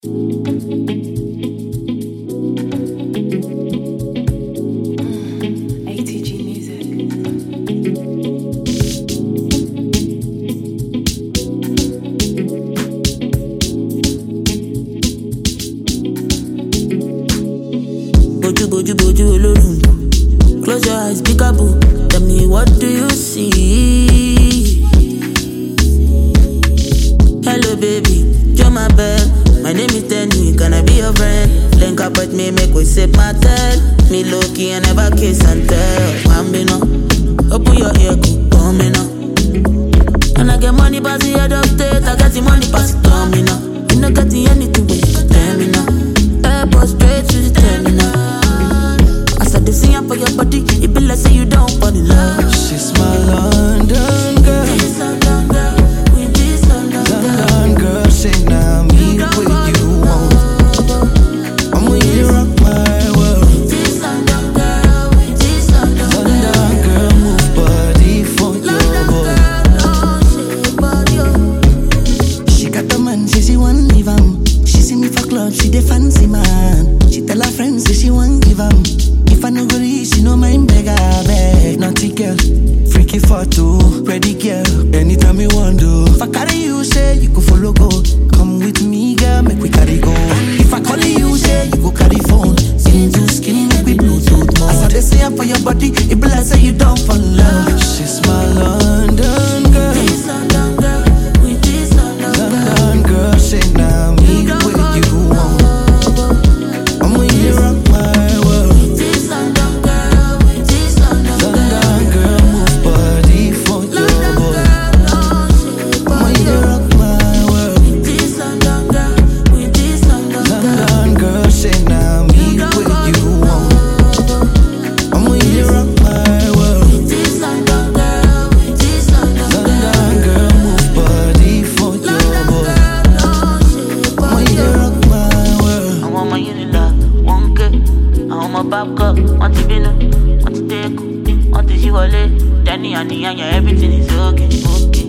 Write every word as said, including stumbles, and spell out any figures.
Boju boju boju olorun. Close your eyes, peekaboo. Tell me, what do you see? Hello baby, you're my bed. My name is Danny, can I be your friend? Link up with me, make we sip my tel. Me low key and never kiss and tell. Bambino, open your ear, come me now. And I get money pass the head of state, I got the money pass it on me now. You not got the anything but you can tell me now. Airport straight to the terminal. As I dey see her for your body, it be like say you don't fall in love. She's my London girl. This London girl, with this London girl. London girl, say now me the way you want. I'm with you rock my world. This London girl, with this London girl. London girl, move body for your boy. She got the man, say she want leave him. She see me for club, she dey fancy man. She tell her friends, say she want give him. If I no go reach, she no mind beg her beg. Naughty girl, freaky photo, ready girl. Anytime you want to. If I carry you, say you go follow go. Come with me, girl, make we carry go. If I call you, say you go carry phone. Skin to skin, make we Bluetooth mode. As I dey say for your body, it be like say you don't fall in love. She's my London girl. This London girl, with this London girl. London girl, say now me the way you want. I'm with you rock my world. This London girl, with this London girl. London girl, move body for your boy. I'm with you rock my world. This London girl, with this London girl. London girl, say now me the way you want. I'm with you rock my world. This London girl, with this London girl. London girl, move body for your boy. I'm with you rock my world. I want my unila, one K. I want my back up, want to be no, want to take, want to see wale. Danny and the everything is okay, okay.